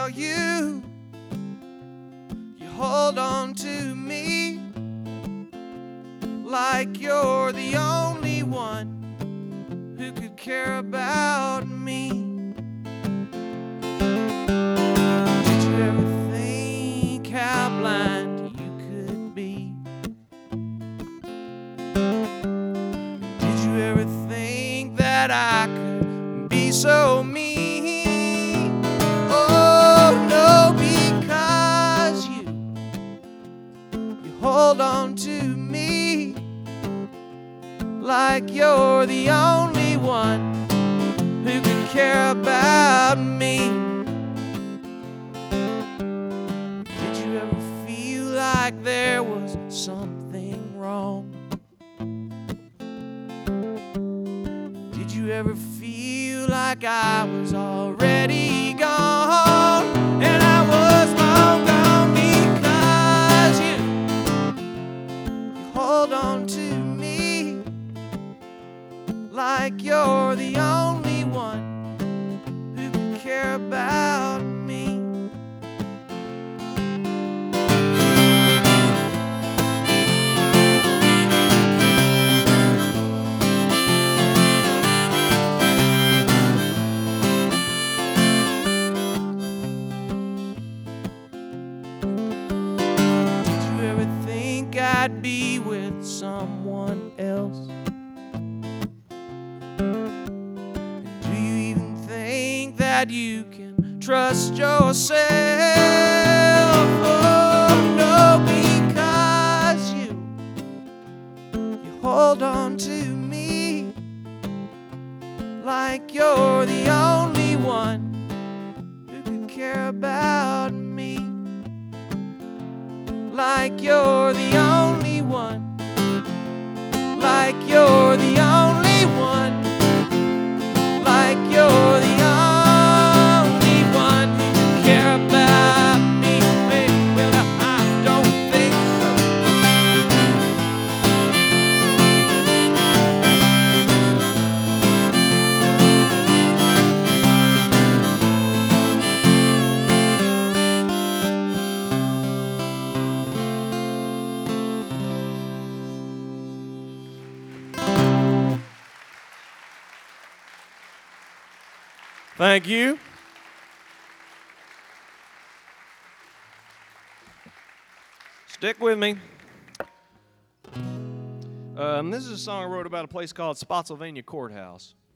well, you hold on to me like you're the only one who could care about me. Did you ever think how blind you could be? Did you ever think that I could be so mean? Oh no, because you hold on to me like you're the only one who can care about me. Did you ever feel like there was something wrong? Did you ever feel like I was already gone? And I was long gone because you hold on to me like you're the only one who can care about me. Did you ever think I'd be with someone else? Do you even think that you can trust yourself? Oh no, because you hold on to me like you're the only one who could care about me. Like you're the only one. Like you're the only one. Like you're the only one who can care about me. Well, I don't think Thank you. Stick with me. This is a song I wrote about a place called Spotsylvania Courthouse.